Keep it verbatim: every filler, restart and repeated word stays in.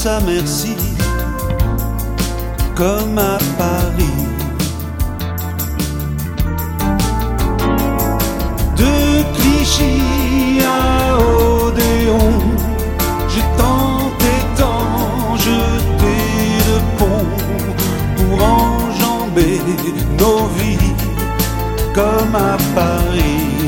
tous à merci, comme à Paris. De Clichy à Odéon, j'ai tant et tant jeté de pont pour enjamber nos vies, comme à Paris.